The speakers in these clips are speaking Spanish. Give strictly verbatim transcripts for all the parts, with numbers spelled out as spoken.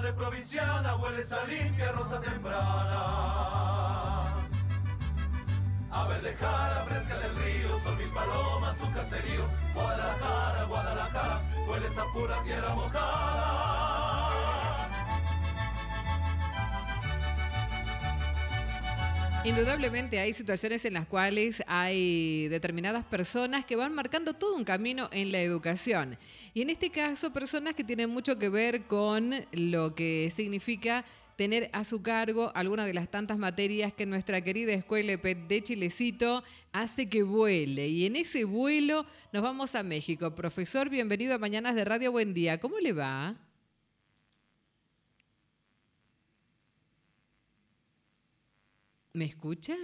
de provinciana, huele esa limpia rosa temprana. A verde jara fresca del río, son mil palomas tu caserío. Guadalajara, Guadalajara, huele esa pura tierra mojada. Indudablemente hay situaciones en las cuales hay determinadas personas que van marcando todo un camino en la educación. Y en este caso, personas que tienen mucho que ver con lo que significa tener a su cargo alguna de las tantas materias que nuestra querida Escuela E P E T de Chilecito hace que vuele. Y en ese vuelo nos vamos a México. Profesor, bienvenido a Mañanas de Radio. Buen día. ¿Cómo le va? ¿Me escucha?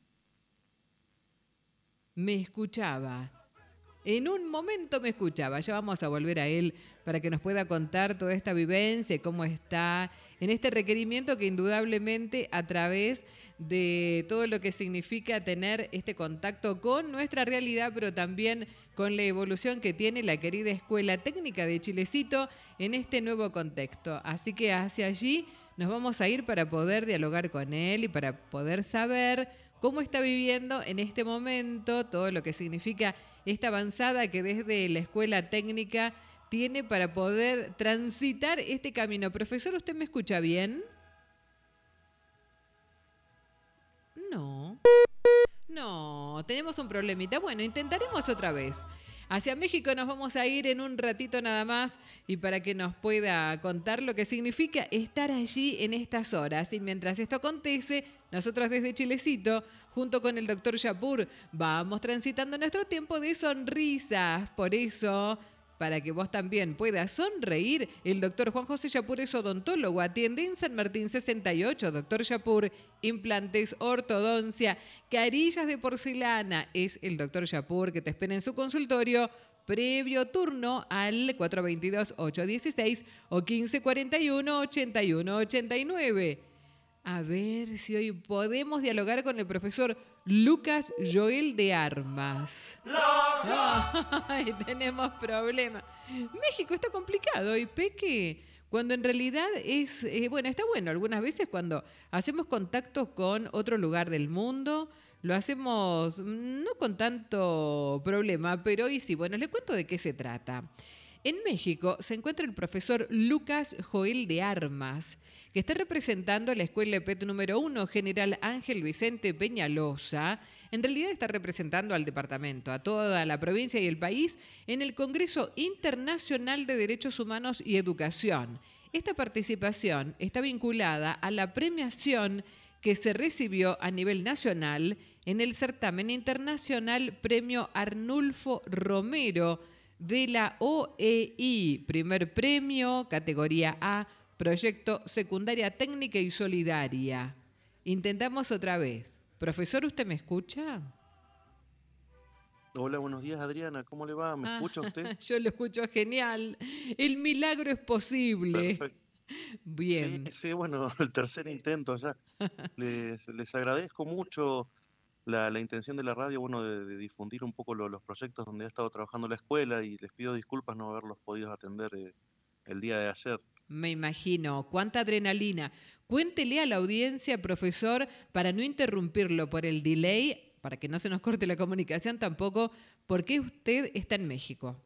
Me escuchaba. En un momento me escuchaba. Ya vamos a volver a él para que nos pueda contar toda esta vivencia, cómo está en este requerimiento que indudablemente a través de todo lo que significa tener este contacto con nuestra realidad, pero también con la evolución que tiene la querida Escuela Técnica de Chilecito en este nuevo contexto. Así que hacia allí nos vamos a ir para poder dialogar con él y para poder saber cómo está viviendo en este momento todo lo que significa esta avanzada que desde la Escuela Técnica tiene para poder transitar este camino. Profesor, ¿usted me escucha bien? No. No, tenemos un problemita. Bueno, intentaremos otra vez. Hacia México nos vamos a ir en un ratito nada más y para que nos pueda contar lo que significa estar allí en estas horas. Y mientras esto acontece, nosotros desde Chilecito, junto con el doctor Yapur, vamos transitando nuestro tiempo de sonrisas. Por eso, para que vos también puedas sonreír, el doctor Juan José Yapur es odontólogo, atiende en San Martín sesenta y ocho. Doctor Yapur, implantes, ortodoncia, carillas de porcelana. Es el doctor Yapur que te espera en su consultorio previo turno al cuatro dos dos, ocho uno seis o quince cuarenta y uno, ochenta y uno ochenta y nueve. A ver si hoy podemos dialogar con el profesor Lucas Joel de Armas. Ay, tenemos problemas. México está complicado y Peque, cuando en realidad es, eh, bueno, está bueno algunas veces cuando hacemos contacto con otro lugar del mundo, lo hacemos no con tanto problema, pero hoy sí. Bueno, le cuento de qué se trata. En México se encuentra el profesor Lucas Joel de Armas, que está representando a la Escuela E P E T número uno, General Ángel Vicente Peñalosa. En realidad está representando al departamento, a toda la provincia y el país en el Congreso Internacional de Derechos Humanos y Educación. Esta participación está vinculada a la premiación que se recibió a nivel nacional en el certamen internacional Premio Arnulfo Romero de la O E I, primer premio, categoría A, proyecto secundaria técnica y solidaria. Intentamos otra vez. Profesor, ¿usted me escucha? Hola, buenos días, Adriana. ¿Cómo le va? ¿Me Ah, escucha usted? yo lo escucho genial. El milagro es posible. Perfecto. Bien. Sí, sí, bueno, el tercer intento ya. Les, les agradezco mucho la, la intención de la radio, bueno, de, de difundir un poco lo- los proyectos donde ha estado trabajando la escuela y les pido disculpas no haberlos podido atender eh, el día de ayer. Me imagino, cuánta adrenalina. Cuéntele a la audiencia, profesor, para no interrumpirlo por el delay, para que no se nos corte la comunicación tampoco, ¿por qué usted está en México?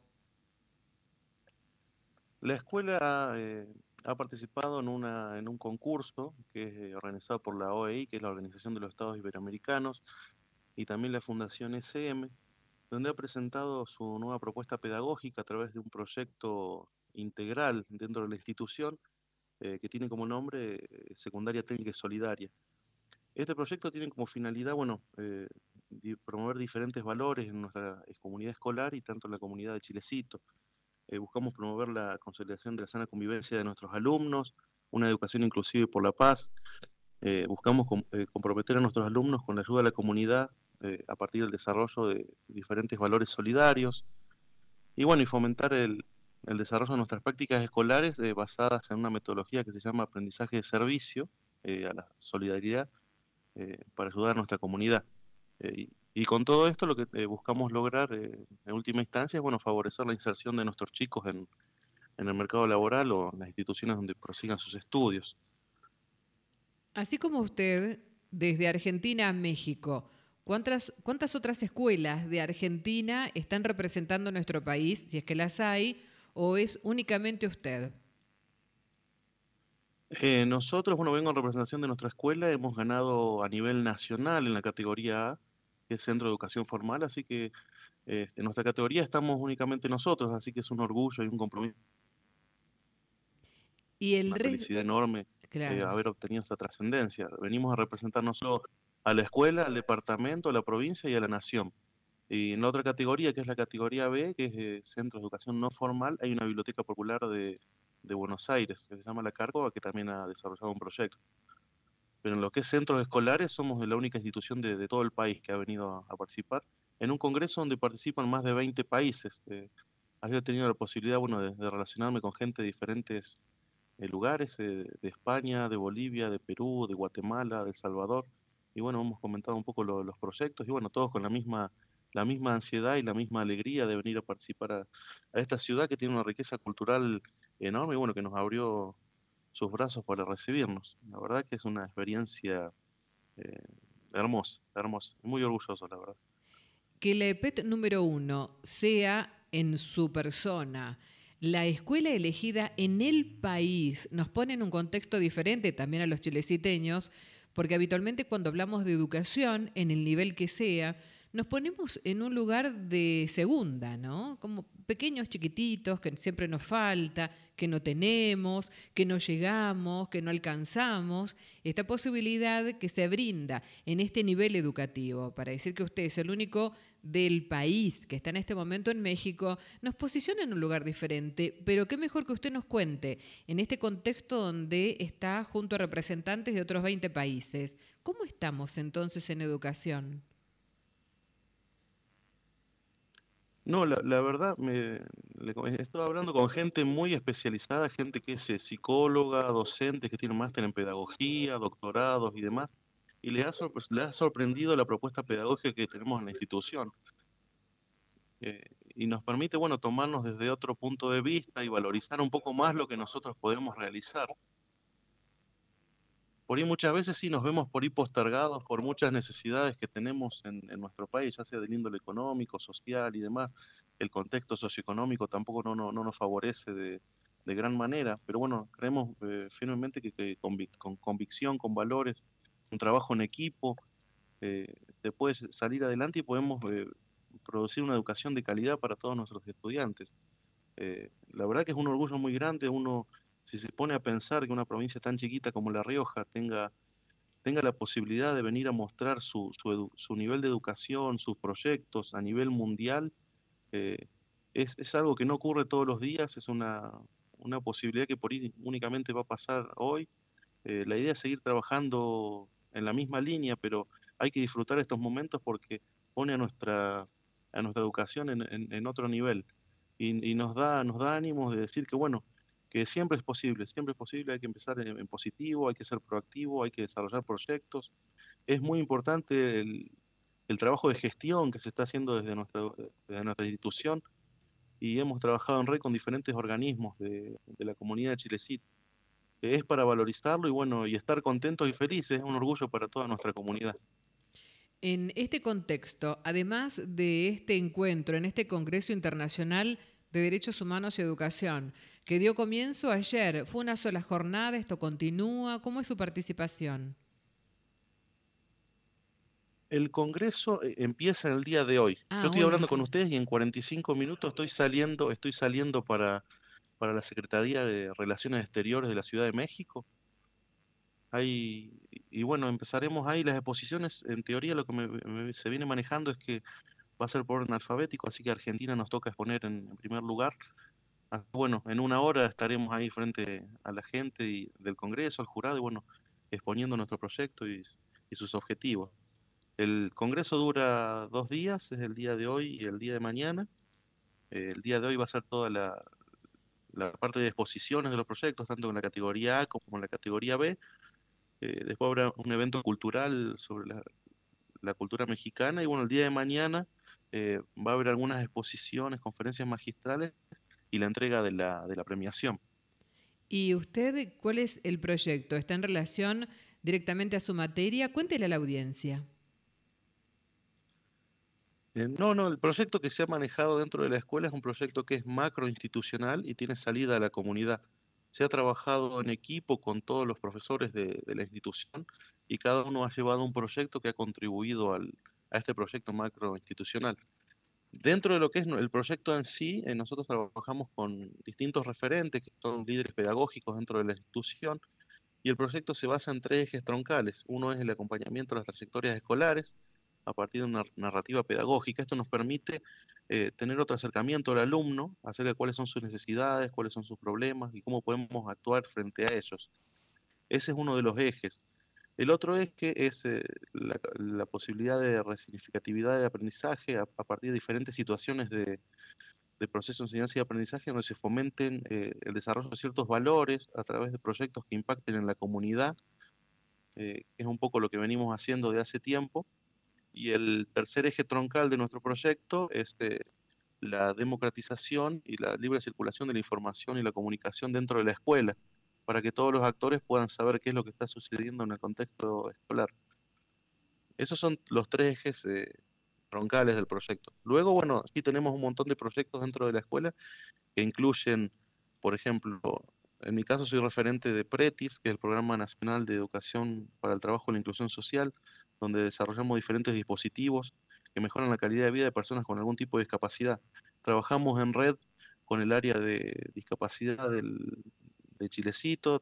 La escuela eh, ha participado en, una, en un concurso que es eh, organizado por la O E I, que es la Organización de los Estados Iberoamericanos, y también la Fundación S M, donde ha presentado su nueva propuesta pedagógica a través de un proyecto integral dentro de la institución eh, que tiene como nombre eh, Secundaria Técnica y Solidaria. Este proyecto tiene como finalidad, bueno, eh, di- promover diferentes valores en nuestra eh, comunidad escolar y tanto en la comunidad de Chilecito. Eh, buscamos promover la consolidación de la sana convivencia de nuestros alumnos, una educación inclusiva y por la paz. Eh, buscamos com- eh, comprometer a nuestros alumnos con la ayuda de la comunidad eh, a partir del desarrollo de diferentes valores solidarios y bueno, y fomentar el, el desarrollo de nuestras prácticas escolares eh, basadas en una metodología que se llama aprendizaje de servicio eh, a la solidaridad eh, para ayudar a nuestra comunidad. Eh, y, y con todo esto lo que eh, buscamos lograr eh, en última instancia es bueno, favorecer la inserción de nuestros chicos en, en el mercado laboral o en las instituciones donde prosigan sus estudios. Así como usted, desde Argentina a México, ¿cuántas, cuántas otras escuelas de Argentina están representando nuestro país, si es que las hay, o es únicamente usted? Eh, nosotros, bueno, vengo en representación de nuestra escuela, hemos ganado a nivel nacional en la categoría A, que es Centro de Educación Formal, así que eh, en nuestra categoría estamos únicamente nosotros, así que es un orgullo y un compromiso, Y el una resto, felicidad enorme eh, claro. haber obtenido esta trascendencia. Venimos a representar no solo a la escuela, al departamento, a la provincia y a la nación. Y en la otra categoría, que es la categoría B, que es eh, Centro de Educación No Formal, hay una biblioteca popular de, de Buenos Aires, que se llama La Cárcova, que también ha desarrollado un proyecto. Pero en lo que es centros escolares, somos la única institución de, de todo el país que ha venido a, a participar en un congreso donde participan más de veinte países. Eh, he tenido la posibilidad, bueno, de, de relacionarme con gente de diferentes eh, lugares, eh, de España, de Bolivia, de Perú, de Guatemala, de El Salvador, y bueno, hemos comentado un poco lo- los proyectos, y bueno, todos con la misma, la misma ansiedad y la misma alegría de venir a participar a, a esta ciudad que tiene una riqueza cultural enorme, y bueno, que nos abrió sus brazos para recibirnos. La verdad que es una experiencia eh, hermosa, hermosa, muy orgulloso, la verdad. Que la E P E T número uno sea en su persona, la escuela elegida en el país, nos pone en un contexto diferente también a los chileciteños, porque habitualmente cuando hablamos de educación, en el nivel que sea, nos ponemos en un lugar de segunda, ¿no? Como pequeños chiquititos que siempre nos falta, que no tenemos, que no llegamos, que no alcanzamos. Esta posibilidad que se brinda en este nivel educativo, para decir que usted es el único del país que está en este momento en México, nos posiciona en un lugar diferente, pero qué mejor que usted nos cuente en este contexto donde está junto a representantes de otros veinte países. ¿Cómo estamos entonces en educación? No, la, la verdad, me, le co- estoy hablando con gente muy especializada, gente que es eh, psicóloga, docentes que tienen máster en pedagogía, doctorados y demás, y les ha, sorpre- les ha sorprendido la propuesta pedagógica que tenemos en la institución. eh, y nos permite, bueno, tomarnos desde otro punto de vista y valorizar un poco más lo que nosotros podemos realizar. Por ahí muchas veces sí nos vemos por ahí postergados por muchas necesidades que tenemos en, en nuestro país, ya sea del índole económico, social y demás. El contexto socioeconómico tampoco no, no, no nos favorece de, de gran manera, pero bueno, creemos eh, firmemente que, que convic- con convicción, con valores, un trabajo en equipo, eh, se puede salir adelante y podemos eh, producir una educación de calidad para todos nuestros estudiantes. Eh, la verdad que es un orgullo muy grande uno, si se pone a pensar que una provincia tan chiquita como La Rioja tenga, tenga la posibilidad de venir a mostrar su, su, edu- su nivel de educación, sus proyectos a nivel mundial, eh, es, es algo que no ocurre todos los días, es una, una posibilidad que por ahí únicamente va a pasar hoy. Eh, la idea es seguir trabajando en la misma línea, pero hay que disfrutar estos momentos porque pone a nuestra, a nuestra educación en, en- en otro nivel y, y nos da, nos da ánimos de decir que bueno, que siempre es posible, siempre es posible, hay que empezar en, en positivo, hay que ser proactivo, hay que desarrollar proyectos. Es muy importante el, el trabajo de gestión que se está haciendo desde nuestra, desde nuestra institución y hemos trabajado en red con diferentes organismos de, de la comunidad de Chilecito. Es para valorizarlo y bueno, y estar contentos y felices, es un orgullo para toda nuestra comunidad. En este contexto, además de este encuentro, en este Congreso Internacional de Derechos Humanos y Educación, que dio comienzo ayer, ¿fue una sola jornada? ¿Esto continúa? ¿Cómo es su participación? El Congreso eh, empieza el día de hoy. Yo Ah, estoy hoy hablando con empieza. ustedes y en cuarenta y cinco minutos estoy saliendo, estoy saliendo para, para la Secretaría de Relaciones Exteriores de la Ciudad de México. Ahí, y bueno, empezaremos ahí las exposiciones. En teoría lo que me- me- se viene manejando es que va a ser por orden alfabético, así que a Argentina nos toca exponer en, en primer lugar. Ah, bueno, en una hora estaremos ahí frente a la gente y- del Congreso, al jurado, y bueno, exponiendo nuestro proyecto y, y sus objetivos. El Congreso dura dos días, es el día de hoy y el día de mañana. Eh, el día de hoy va a ser toda la, la parte de exposiciones de los proyectos, tanto en la categoría A como en la categoría B. Eh, después habrá un evento cultural sobre la, la cultura mexicana y bueno, el día de mañana eh, va a haber algunas exposiciones, conferencias magistrales y la entrega de la, de la premiación. ¿Y usted cuál es el proyecto? ¿Está en relación directamente a su materia? Cuéntele a la audiencia. Eh, no, no, el proyecto que se ha manejado dentro de la escuela es un proyecto que es macroinstitucional y tiene salida a la comunidad. Se ha trabajado en equipo con todos los profesores de, de la institución y cada uno ha llevado un proyecto que ha contribuido al, a este proyecto macroinstitucional. Dentro de lo que es no- el proyecto en sí, eh, nosotros trabajamos con distintos referentes que son líderes pedagógicos dentro de la institución y el proyecto se basa en tres ejes troncales. Uno es el acompañamiento a las trayectorias escolares a partir de una narrativa pedagógica. Esto nos permite eh, tener otro acercamiento al alumno acerca de cuáles son sus necesidades, cuáles son sus problemas y cómo podemos actuar frente a ellos. Ese es uno de los ejes. El otro eje es eh, la, la posibilidad de resignificatividad de aprendizaje a, a partir de diferentes situaciones de, de proceso de enseñanza y aprendizaje donde se fomenten eh, el desarrollo de ciertos valores a través de proyectos que impacten en la comunidad, eh, que es un poco lo que venimos haciendo de hace tiempo. Y el tercer eje troncal de nuestro proyecto es eh, la democratización y la libre circulación de la información y la comunicación dentro de la escuela, para que todos los actores puedan saber qué es lo que está sucediendo en el contexto escolar. Esos son los tres ejes eh, troncales del proyecto. Luego, bueno, sí tenemos un montón de proyectos dentro de la escuela que incluyen, por ejemplo, en mi caso soy referente de PRETIS, que es el Programa Nacional de Educación para el Trabajo y la Inclusión Social, donde desarrollamos diferentes dispositivos que mejoran la calidad de vida de personas con algún tipo de discapacidad. Trabajamos en red con el área de discapacidad del, de Chilecito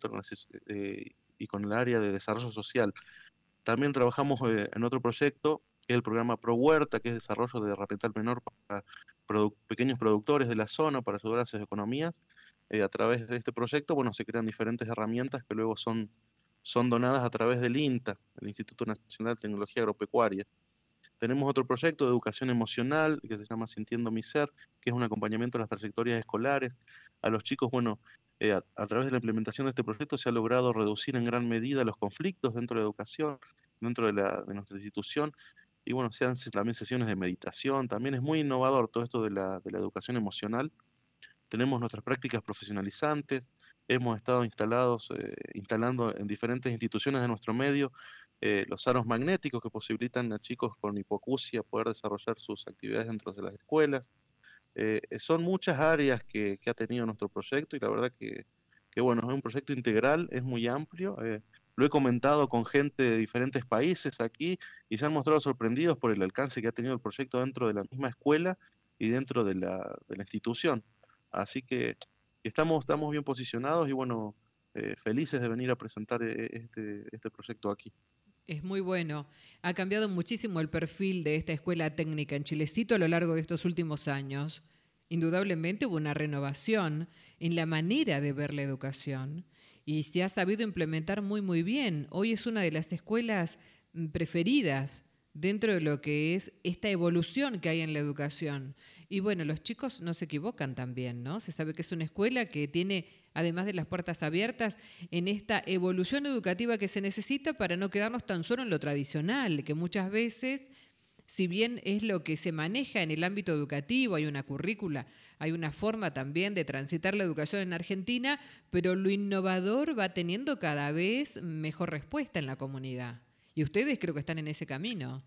eh, y con el área de desarrollo social. También trabajamos eh, en otro proyecto, que es el programa Pro Huerta, que es desarrollo de herramienta al menor para produ- pequeños productores de la zona para ayudar a sus economías. Eh, a través de este proyecto, bueno, se crean diferentes herramientas que luego son, son donadas a través del INTA, el Instituto Nacional de Tecnología Agropecuaria. Tenemos otro proyecto de educación emocional que se llama Sintiendo mi Ser, que es un acompañamiento a las trayectorias escolares. A los chicos, bueno, eh, a, a través de la implementación de este proyecto se ha logrado reducir en gran medida los conflictos dentro de la educación, dentro de, la, de nuestra institución. Y bueno, se hacen también sesiones de meditación. También es muy innovador todo esto de la, de la educación emocional. Tenemos nuestras prácticas profesionalizantes, hemos estado instalados, eh, instalando en diferentes instituciones de nuestro medio eh, los aros magnéticos que posibilitan a chicos con hipoacusia poder desarrollar sus actividades dentro de las escuelas. Eh, son muchas áreas que, que ha tenido nuestro proyecto y la verdad que, que bueno, es un proyecto integral, es muy amplio. Eh, lo he comentado con gente de diferentes países aquí y se han mostrado sorprendidos por el alcance que ha tenido el proyecto dentro de la misma escuela y dentro de la, de la institución. Así que estamos, estamos bien posicionados y bueno, eh, felices de venir a presentar eh, este, este proyecto aquí. Es muy bueno. Ha cambiado muchísimo el perfil de esta escuela técnica en Chilecito a lo largo de estos últimos años. Indudablemente hubo una renovación en la manera de ver la educación y se ha sabido implementar muy, muy bien. Hoy es una de las escuelas mm, preferidas dentro de lo que es esta evolución que hay en la educación. Y bueno, los chicos no se equivocan también, ¿no? Se sabe que es una escuela que tiene, además de las puertas abiertas, en esta evolución educativa que se necesita para no quedarnos tan solo en lo tradicional, que muchas veces, si bien es lo que se maneja en el ámbito educativo, hay una currícula, hay una forma también de transitar la educación en Argentina, pero lo innovador va teniendo cada vez mejor respuesta en la comunidad. Y ustedes creo que están en ese camino.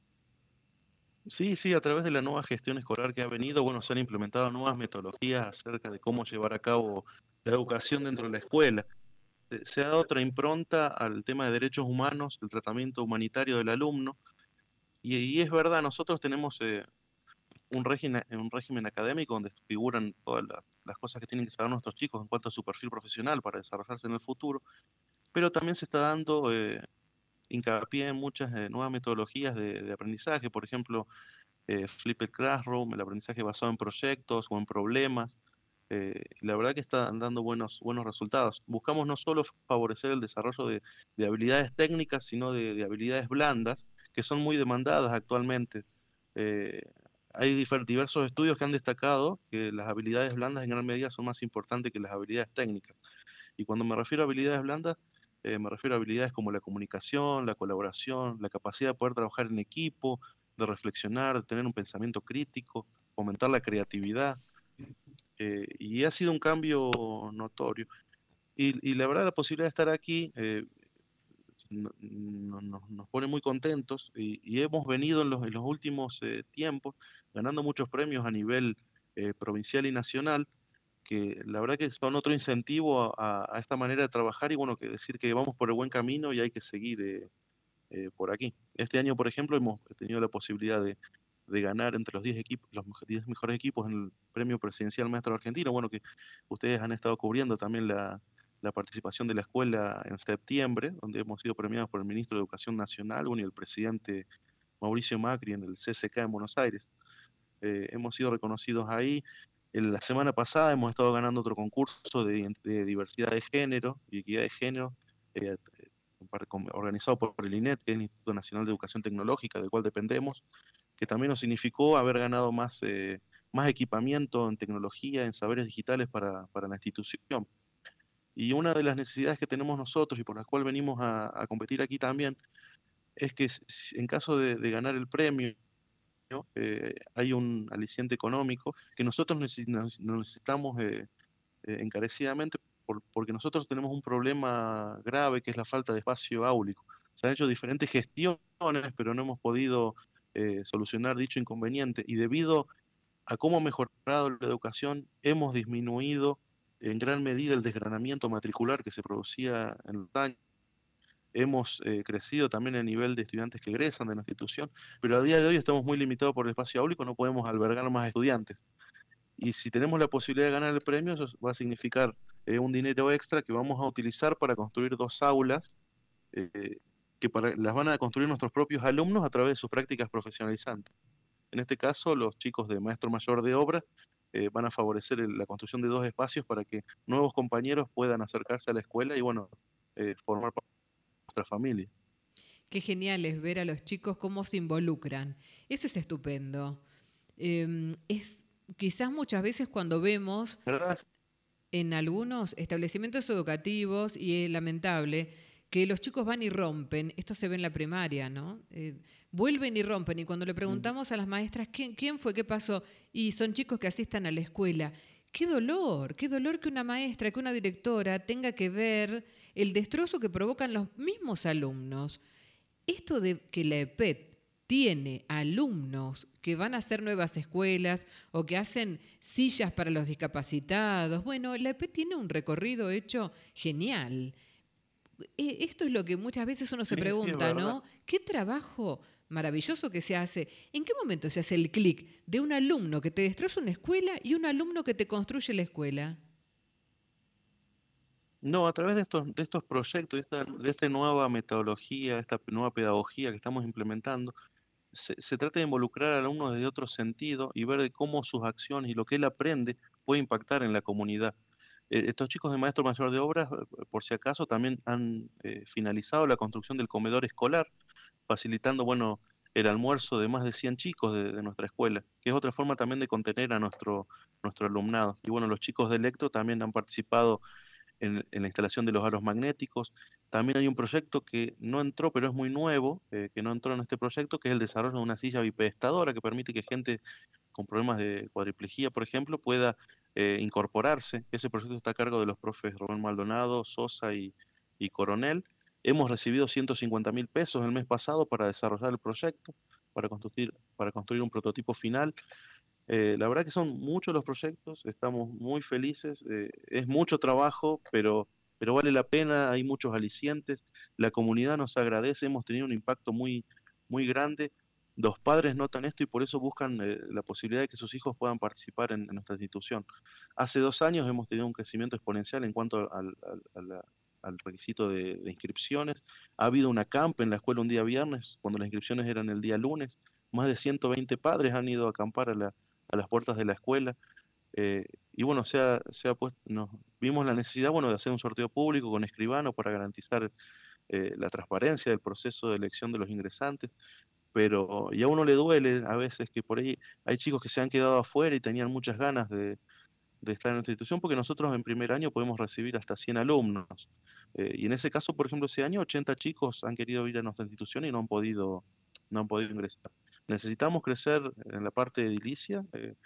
Sí, sí, a través de la nueva gestión escolar que ha venido, bueno, se han implementado nuevas metodologías acerca de cómo llevar a cabo la educación dentro de la escuela. Se se ha dado otra impronta al tema de derechos humanos, el tratamiento humanitario del alumno, y, y es verdad, nosotros tenemos eh, un régimen, un régimen académico donde figuran todas la- las cosas que tienen que saber nuestros chicos en cuanto a su perfil profesional para desarrollarse en el futuro, pero también se está dando eh, hincapié en muchas eh, nuevas metodologías de, de aprendizaje, por ejemplo, eh, Flipped Classroom, el aprendizaje basado en proyectos o en problemas. Eh, y la verdad que están dando buenos, buenos resultados. Buscamos no solo favorecer el desarrollo de, de habilidades técnicas, sino de, de habilidades blandas, que son muy demandadas actualmente. Eh, hay difer- diversos estudios que han destacado que las habilidades blandas en gran medida son más importantes que las habilidades técnicas. Y cuando me refiero a habilidades blandas, eh, me refiero a habilidades como la comunicación, la colaboración, la capacidad de poder trabajar en equipo, de reflexionar, de tener un pensamiento crítico, fomentar la creatividad. eh, y ha sido un cambio notorio. Y, y la verdad, la posibilidad de estar aquí eh, no- no- no- nos pone muy contentos y, y hemos venido en los, en los últimos eh, tiempos ganando muchos premios a nivel eh, provincial y nacional, que la verdad que son otro incentivo a, a esta manera de trabajar y bueno, que decir que vamos por el buen camino y hay que seguir eh, eh, por aquí. Este año, por ejemplo, hemos tenido la posibilidad de, de ganar entre los diez equipos, los mej- diez mejores equipos en el Premio Presidencial Maestro Argentino. Bueno, que ustedes han estado cubriendo también la, la participación de la escuela en septiembre, donde hemos sido premiados por el ministro de Educación Nacional, bueno, y el presidente Mauricio Macri en el C C K en Buenos Aires. Eh, hemos sido reconocidos ahí. En la semana pasada hemos estado ganando otro concurso de, ident- de diversidad de género y equidad de género, eh, par- con- organizado por el I N E T, que es el Instituto Nacional de Educación Tecnológica, del cual dependemos, que también nos significó haber ganado más, eh, más equipamiento en tecnología, en saberes digitales para, para la institución. Y una de las necesidades que tenemos nosotros y por las cuales venimos a, a competir aquí también es que si- en caso de, de ganar el premio, eh, hay un aliciente económico que nosotros necesi- nos- necesitamos eh, eh, encarecidamente por- porque nosotros tenemos un problema grave que es la falta de espacio áulico. Se han hecho diferentes gestiones, pero no hemos podido eh, solucionar dicho inconveniente y debido a cómo ha mejorado la educación, hemos disminuido en gran medida el desgranamiento matricular que se producía en los años. Hemos eh, crecido también el nivel de estudiantes que egresan de la institución, pero a día de hoy estamos muy limitados por el espacio áulico, no podemos albergar más estudiantes. Y si tenemos la posibilidad de ganar el premio, eso va a significar eh, un dinero extra que vamos a utilizar para construir dos aulas eh, que para, las van a construir nuestros propios alumnos a través de sus prácticas profesionalizantes. En este caso, los chicos de maestro mayor de obra eh, van a favorecer el- la construcción de dos espacios para que nuevos compañeros puedan acercarse a la escuela y, bueno, eh, formar parte de nuestra familia. Qué genial es ver a los chicos cómo se involucran. Eso es estupendo. Eh, es quizás muchas veces cuando vemos ¿Verdad? en algunos establecimientos educativos, y es lamentable, que los chicos van y rompen, esto se ve en la primaria, ¿no? Eh, vuelven y rompen, y cuando le Mm. preguntamos a las maestras ¿quién, quién fue, qué pasó, y son chicos que asistan a la escuela. Qué dolor, qué dolor que una maestra, que una directora tenga que ver el destrozo que provocan los mismos alumnos. Esto de que la E P E T tiene alumnos que van a hacer nuevas escuelas o que hacen sillas para los discapacitados, bueno, la E P E T tiene un recorrido hecho genial. E- Esto es lo que muchas veces uno se Sí, sí, es pregunta, verdad. ¿no? ¿Qué trabajo maravilloso que se hace? ¿En qué momento se hace el clic de un alumno que te destroza una escuela y un alumno que te construye la escuela? No, a través de estos, de estos proyectos, de esta, de esta nueva metodología, esta nueva pedagogía que estamos implementando, se, se trata de involucrar al alumno desde otro sentido y ver de cómo sus acciones y lo que él aprende puede impactar en la comunidad. Eh, estos chicos de maestro mayor de obras, eh, por si acaso, también han eh, finalizado la construcción del comedor escolar, facilitando, bueno, el almuerzo de más de cien chicos de, de nuestra escuela, que es otra forma también de contener a nuestro, nuestro alumnado. Y bueno, los chicos de Electro también han participado en, en la instalación de los aros magnéticos. También hay un proyecto que no entró, pero es muy nuevo, eh, que no entró en este proyecto, que es el desarrollo de una silla bipedestadora que permite que gente con problemas de cuadriplegia, por ejemplo, pueda eh, incorporarse. Ese proyecto está a cargo de los profes Rubén Maldonado, Sosa y, y Coronel. Hemos recibido ciento cincuenta mil pesos el mes pasado para desarrollar el proyecto, para construir, para construir un prototipo final. Eh, la verdad que son muchos los proyectos, estamos muy felices, eh, es mucho trabajo, pero, pero vale la pena, hay muchos alicientes, la comunidad nos agradece, hemos tenido un impacto muy, muy grande, los padres notan esto y por eso buscan eh, la posibilidad de que sus hijos puedan participar en, en nuestra institución. Hace dos años hemos tenido un crecimiento exponencial en cuanto al, al- a la- al requisito de, de inscripciones. Ha habido una camp en la escuela un día viernes, cuando las inscripciones eran el día lunes. Más de ciento veinte padres han ido a acampar a la a las puertas de la escuela. Eh, y bueno, se ha, se ha puesto, nos, vimos la necesidad, bueno, de hacer un sorteo público con escribano para garantizar eh, la transparencia del proceso de elección de los ingresantes, pero y a uno le duele a veces que por ahí hay chicos que se han quedado afuera y tenían muchas ganas de, de estar en nuestra institución, porque nosotros en primer año podemos recibir hasta cien alumnos. Eh, y en ese caso, por ejemplo, ese año ochenta chicos han querido ir a nuestra institución y no han podido, no han podido ingresar. Necesitamos crecer en la parte de edilicia, eh,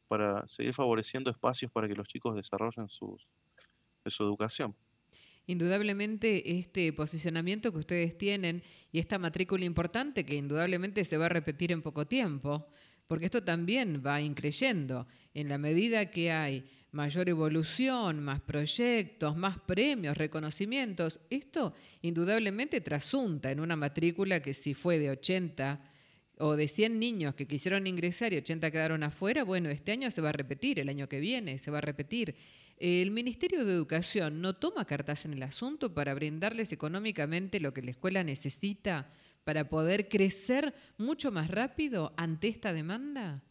para seguir favoreciendo espacios para que los chicos desarrollen sus, su educación. Indudablemente este posicionamiento que ustedes tienen y esta matrícula importante que indudablemente se va a repetir en poco tiempo, porque esto también va increyendo en la medida que hay mayor evolución, más proyectos, más premios, reconocimientos. Esto indudablemente trasunta en una matrícula que si fue de ochenta o de cien niños que quisieron ingresar y ochenta quedaron afuera, bueno, este año se va a repetir, el año que viene se va a repetir. El Ministerio de Educación no toma cartas en el asunto para brindarles económicamente lo que la escuela necesita para poder crecer mucho más rápido ante esta demanda.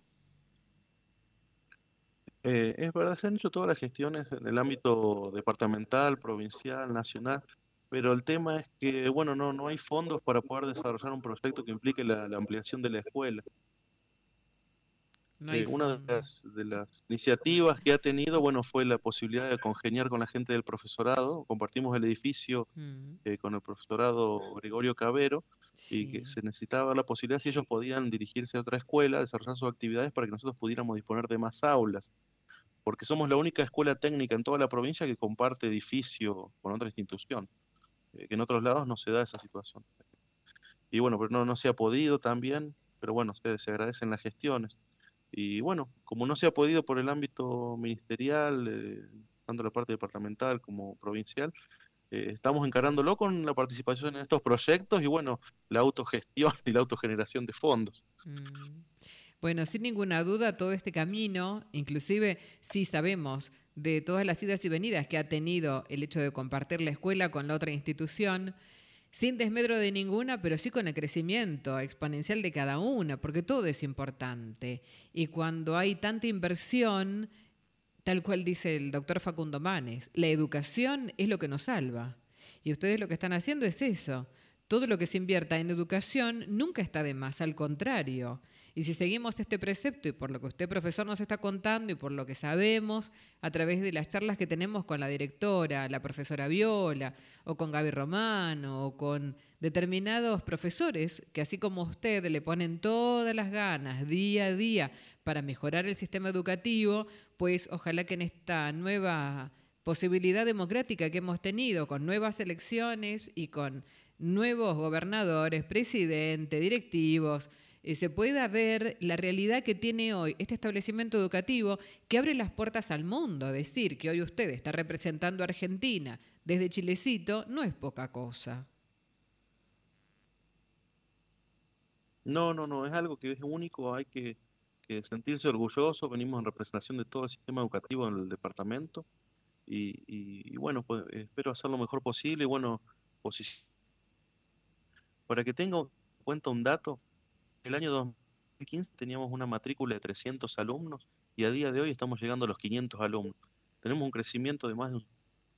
Eh, es verdad, se han hecho todas las gestiones en el ámbito departamental, provincial, nacional, pero el tema es que, bueno, no, no hay fondos para poder desarrollar un proyecto que implique la, la ampliación de la escuela. No hay Eh, una de fondo. las, de las iniciativas que ha tenido, bueno, fue la posibilidad de congeniar con la gente del profesorado. Compartimos el edificio Mm, eh, con el profesorado Gregorio Cabero y que sí. se necesitaba la posibilidad si ellos podían dirigirse a otra escuela, desarrollar sus actividades para que nosotros pudiéramos disponer de más aulas, porque somos la única escuela técnica en toda la provincia que comparte edificio con otra institución, eh, que en otros lados no se da esa situación. Y bueno, pero no, no se ha podido también, pero bueno, ustedes se agradecen las gestiones. Y bueno, como no se ha podido por el ámbito ministerial, eh, tanto la parte departamental como provincial, eh, estamos encarándolo con la participación en estos proyectos y bueno, la autogestión y la autogeneración de fondos. Mm. Bueno, sin ninguna duda, todo este camino, inclusive sí sabemos de todas las idas y venidas que ha tenido el hecho de compartir la escuela con la otra institución, sin desmedro de ninguna, pero sí con el crecimiento exponencial de cada una, porque todo es importante. Y cuando hay tanta inversión, tal cual dice el doctor Facundo Manes, la educación es lo que nos salva. Y ustedes lo que están haciendo es eso. Todo lo que se invierta en educación nunca está de más, al contrario. Y si seguimos este precepto y por lo que usted, profesor, nos está contando y por lo que sabemos a través de las charlas que tenemos con la directora, la profesora Viola, o con Gaby Romano, o con determinados profesores que así como usted le ponen todas las ganas día a día para mejorar el sistema educativo, pues ojalá que en esta nueva posibilidad democrática que hemos tenido, con nuevas elecciones y con nuevos gobernadores, presidentes, directivos, eh, se pueda ver la realidad que tiene hoy este establecimiento educativo que abre las puertas al mundo. Decir que hoy usted está representando a Argentina desde Chilecito no es poca cosa. No, no, no, es algo que es único, hay que, que sentirse orgulloso, venimos en representación de todo el sistema educativo en el departamento y, y- y bueno, pues espero hacer lo mejor posible y bueno, posi- para que tenga en cuenta un dato, el año dos mil quince teníamos una matrícula de trescientos alumnos y a día de hoy estamos llegando a los quinientos alumnos. Tenemos un crecimiento de más de un...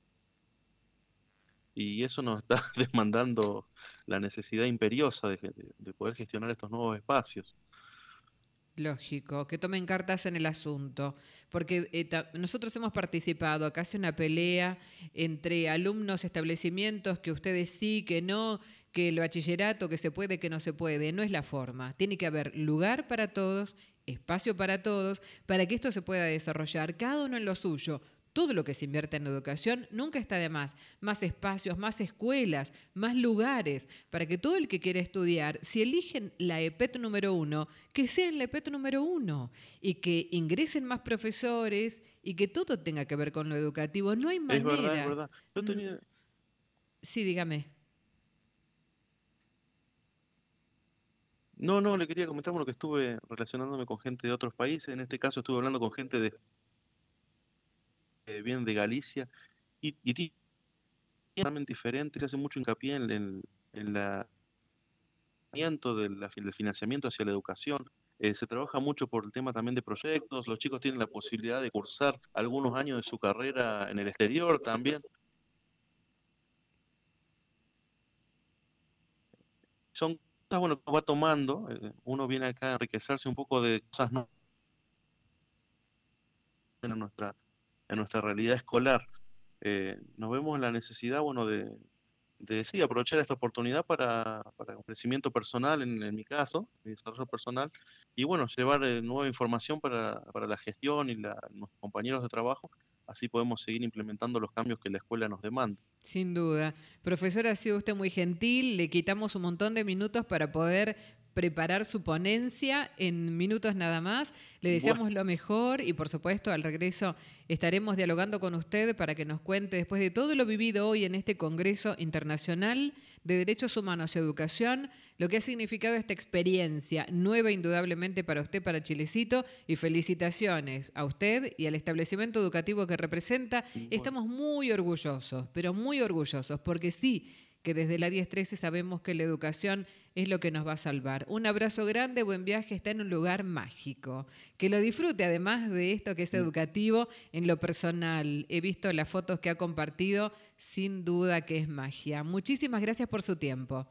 Y eso nos está demandando la necesidad imperiosa de, de- de poder gestionar estos nuevos espacios. Lógico, que tomen cartas en el asunto, porque eh, ta- nosotros hemos participado, acá hace una pelea entre alumnos, establecimientos, que ustedes sí, que no, que el bachillerato, que se puede, que no se puede, no es la forma. Tiene que haber lugar para todos, espacio para todos, para que esto se pueda desarrollar, cada uno en lo suyo. Todo lo que se invierte en educación nunca está de más. Más espacios, más escuelas, más lugares, para que todo el que quiera estudiar, si eligen la E P E T número uno, que sea en la E P E T número uno y que ingresen más profesores y que todo tenga que ver con lo educativo. No hay Es verdad, es manera. verdad. Yo Mm, tenía, Sí, dígame. no, no, le quería comentar, bueno, que estuve relacionándome con gente de otros países, en este caso estuve hablando con gente de, eh, bien de Galicia, y, y ti- totalmente diferente, se hace mucho hincapié en, en, en la de la- del financiamiento hacia la educación. Eh, se trabaja mucho por el tema también de proyectos, los chicos tienen la posibilidad de cursar algunos años de su carrera en el exterior también. Son cosas, bueno, que va tomando, eh, uno viene acá a enriquecerse un poco de cosas nuevas en nuestra, en nuestra realidad escolar. Eh, nos vemos en la necesidad, bueno, de, de sí, aprovechar esta oportunidad para, para un crecimiento personal, en, en mi caso, mi desarrollo personal, y bueno, llevar eh, nueva información para, para la gestión y la, nuestros compañeros de trabajo, así podemos seguir implementando los cambios que la escuela nos demanda. Sin duda. Profesor, ha sido usted muy gentil. Le quitamos un montón de minutos para poder preparar su ponencia en minutos nada más. Le Bueno, deseamos lo mejor y, por supuesto, al regreso estaremos dialogando con usted para que nos cuente, después de todo lo vivido hoy en este Congreso Internacional de Derechos Humanos y Educación, lo que ha significado esta experiencia nueva indudablemente para usted, para Chilecito, y felicitaciones a usted y al establecimiento educativo que representa. bueno, Estamos muy orgullosos, pero muy orgullosos, porque sí, que desde la diez trece sabemos que la educación es lo que nos va a salvar. Un abrazo grande, buen viaje, está en un lugar mágico. Que lo disfrute, además de esto que es educativo, en lo personal. He visto las fotos que ha compartido, sin duda que es magia. Muchísimas gracias por su tiempo.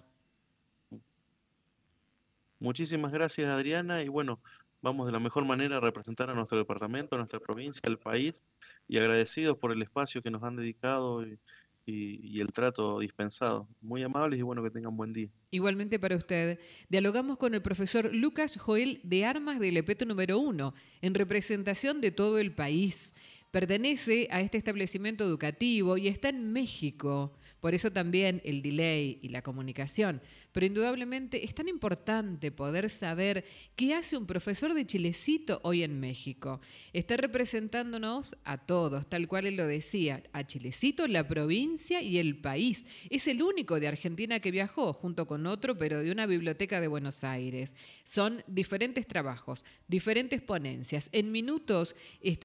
muchísimas gracias, Adriana, y bueno, vamos de la mejor manera a representar a nuestro departamento, a nuestra provincia, al país, y agradecidos por el espacio que nos han dedicado y, y- y el trato dispensado. Muy amables y bueno, que tengan buen día. Igualmente para usted, dialogamos con el profesor Lucas Joel de Armas del EPETO número uno, en representación de todo el país. Pertenece a este establecimiento educativo y está en México. Por eso también el delay y la comunicación. Pero indudablemente es tan importante poder saber qué hace un profesor de Chilecito hoy en México. Está representándonos a todos, tal cual él lo decía, a Chilecito, la provincia y el país. Es el único de Argentina que viajó, junto con otro, pero de una biblioteca de Buenos Aires. Son diferentes trabajos, diferentes ponencias. En minutos